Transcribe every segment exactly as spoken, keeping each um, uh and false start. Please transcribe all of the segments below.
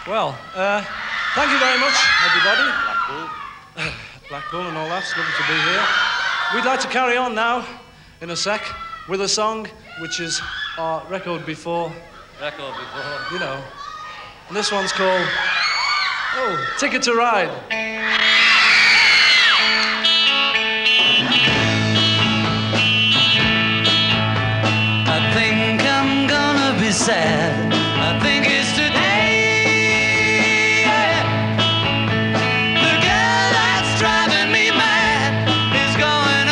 Well, uh, thank you very much, everybody. Blackpool. Blackpool and all that. It's lovely to be here. We'd like to carry on now, in a sec, with a song which is our record before. Record before. You know. And this one's called, oh, Ticket to Ride. I think I'm gonna be sad. I think it's today. The girl that's driving me mad is going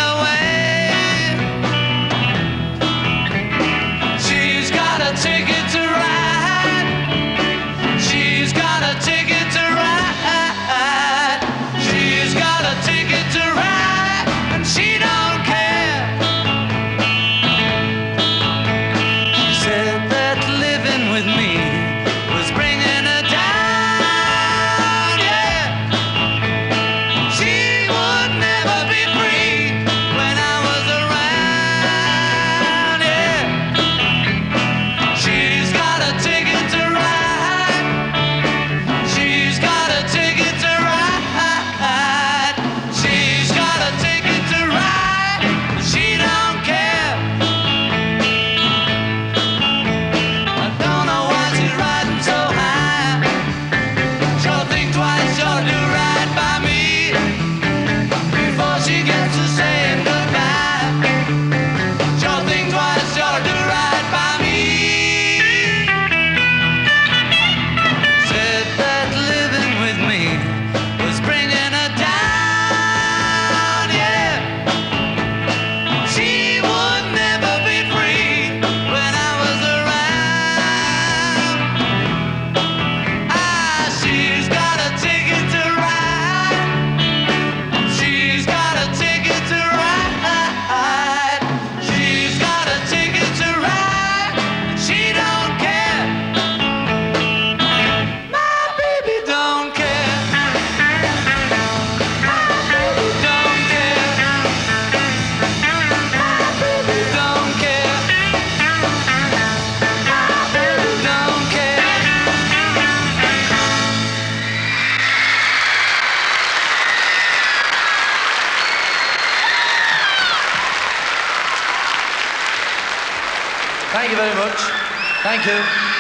away. She's got a ticket to ride. She's got a ticket to ride. She's got a ticket to ride, and she don't care. She said that living with me was bringing her down, yeah. She would never be free when I was around, yeah. She's got a ticket to ride. She's got a ticket to ride. She's got a ticket to ride, but she don't care. I don't know why she's riding so high. Sure think twice, sure do right by me before she gets to saying goodbye. Sure think twice, sure do right by me. Said that living with me was bringing her down, yeah. She would never be free when I was around. Ah, she's got a ticket to ride. She's got a ticket to ride. She's got a ticket to ride, and she don't care. My baby don't care. My baby don't care. My baby don't care. My baby don't care. Thank you very much. Thank you.